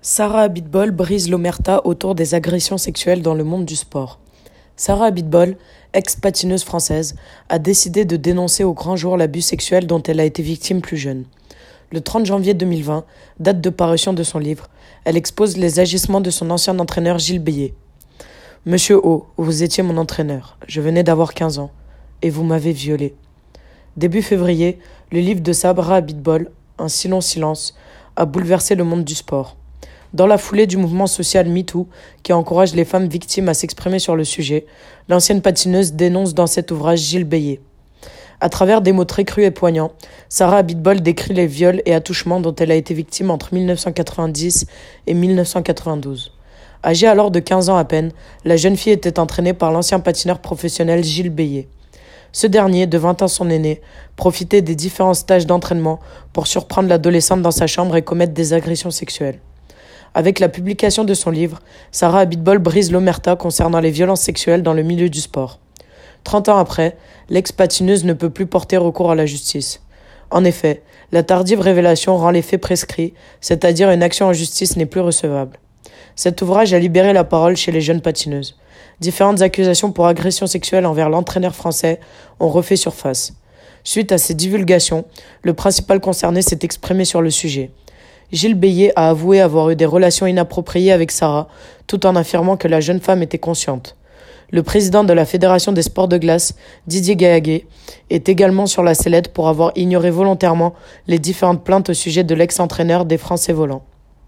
Sarah Abitbol brise l'omerta autour des agressions sexuelles dans le monde du sport. Sarah Abitbol, ex-patineuse française, a décidé de dénoncer au grand jour l'abus sexuel dont elle a été victime plus jeune. Le 30 janvier 2020, date de parution de son livre, elle expose les agissements de son ancien entraîneur Gilles Bélier. « Monsieur O, vous étiez mon entraîneur. Je venais d'avoir 15 ans. Et vous m'avez violée. » Début février, le livre de Sarah Abitbol, Un si long silence, a bouleversé le monde du sport. Dans la foulée du mouvement social MeToo, qui encourage les femmes victimes à s'exprimer sur le sujet, l'ancienne patineuse dénonce dans cet ouvrage Gilles Bélier. À travers des mots très crus et poignants, Sarah Abitbol décrit les viols et attouchements dont elle a été victime entre 1990 et 1992. Âgée alors de 15 ans à peine, la jeune fille était entraînée par l'ancien patineur professionnel Gilles Bélier. Ce dernier, de 20 ans son aîné, profitait des différents stages d'entraînement pour surprendre l'adolescente dans sa chambre et commettre des agressions sexuelles. Avec la publication de son livre, Sarah Abitbol brise l'omerta concernant les violences sexuelles dans le milieu du sport. 30 ans après, l'ex-patineuse ne peut plus porter recours à la justice. En effet, la tardive révélation rend les faits prescrits, c'est-à-dire une action en justice n'est plus recevable. Cet ouvrage a libéré la parole chez les jeunes patineuses. Différentes accusations pour agression sexuelle envers l'entraîneur français ont refait surface. Suite à ces divulgations, le principal concerné s'est exprimé sur le sujet. Gilles Bélier a avoué avoir eu des relations inappropriées avec Sarah, tout en affirmant que la jeune femme était consciente. Le président de la Fédération des sports de glace, Didier Gaillaguet, est également sur la sellette pour avoir ignoré volontairement les différentes plaintes au sujet de l'ex-entraîneur des Français volants.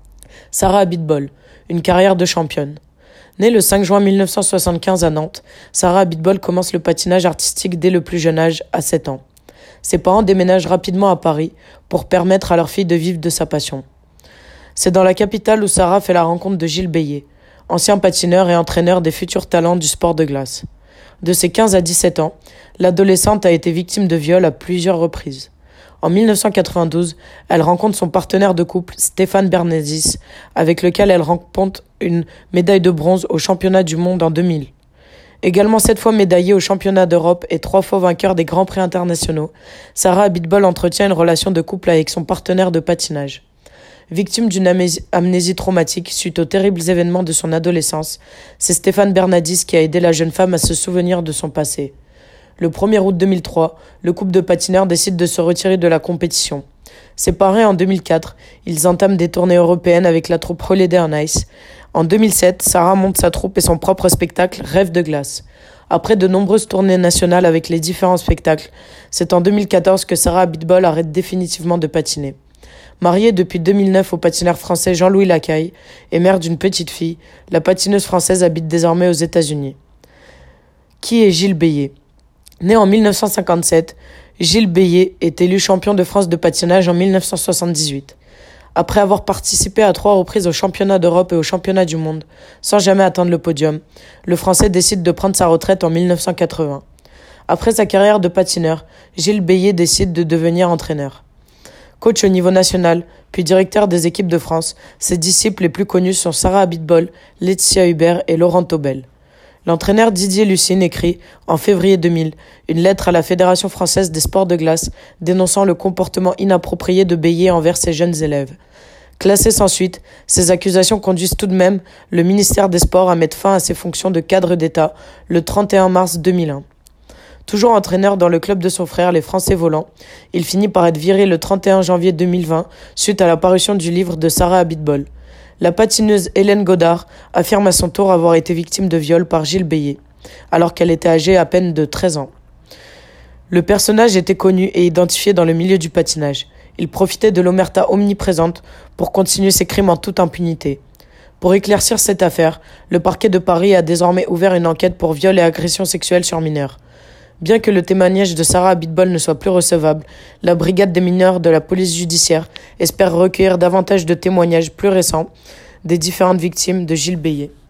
Sarah Abitbol, une carrière de championne. Née le 5 juin 1975 à Nantes, Sarah Abitbol commence le patinage artistique dès le plus jeune âge, à 7 ans. Ses parents déménagent rapidement à Paris pour permettre à leur fille de vivre de sa passion. C'est dans la capitale où Sarah fait la rencontre de Gilles Bélier, ancien patineur et entraîneur des futurs talents du sport de glace. De ses 15 à 17 ans, l'adolescente a été victime de viols à plusieurs reprises. En 1992, elle rencontre son partenaire de couple, Stéphane Bernadis, avec lequel elle remporte une médaille de bronze au championnat du monde en 2000. Également 7 fois médaillée au championnat d'Europe et 3 fois vainqueur des grands prix internationaux, Sarah Abitbol entretient une relation de couple avec son partenaire de patinage. Victime d'une amnésie traumatique suite aux terribles événements de son adolescence, c'est Stéphane Bernadis qui a aidé la jeune femme à se souvenir de son passé. Le 1er août 2003, le couple de patineurs décide de se retirer de la compétition. Séparés en 2004, ils entament des tournées européennes avec la troupe Holiday on Ice. En 2007, Sarah monte sa troupe et son propre spectacle Rêve de glace. Après de nombreuses tournées nationales avec les différents spectacles, c'est en 2014 que Sarah Abitbol arrête définitivement de patiner. Mariée depuis 2009 au patineur français Jean-Louis Lacaille et mère d'une petite fille, la patineuse française habite désormais aux États-Unis. Qui est Gilles Bélier ? Né en 1957, Gilles Bélier est élu champion de France de patinage en 1978. Après avoir participé à 3 reprises au championnat d'Europe et au championnat du monde, sans jamais atteindre le podium, le Français décide de prendre sa retraite en 1980. Après sa carrière de patineur, Gilles Bélier décide de devenir entraîneur. Coach au niveau national, puis directeur des équipes de France, ses disciples les plus connus sont Sarah Abitbol, Laetitia Hubert et Laurent Taubel. L'entraîneur Didier Lucine écrit, en février 2000, une lettre à la Fédération française des sports de glace dénonçant le comportement inapproprié de Bélier envers ses jeunes élèves. Classé sans suite, ces accusations conduisent tout de même le ministère des Sports à mettre fin à ses fonctions de cadre d'État le 31 mars 2001. Toujours entraîneur dans le club de son frère, les Français volants, il finit par être viré le 31 janvier 2020 suite à la parution du livre de Sarah Abitbol. La patineuse Hélène Godard affirme à son tour avoir été victime de viol par Gilles Bélier, alors qu'elle était âgée à peine de 13 ans. Le personnage était connu et identifié dans le milieu du patinage. Il profitait de l'omerta omniprésente pour continuer ses crimes en toute impunité. Pour éclaircir cette affaire, le parquet de Paris a désormais ouvert une enquête pour viol et agression sexuelle sur mineurs. Bien que le témoignage de Sarah Abitbol ne soit plus recevable, la brigade des mineurs de la police judiciaire espère recueillir davantage de témoignages plus récents des différentes victimes de Gilles Bélier.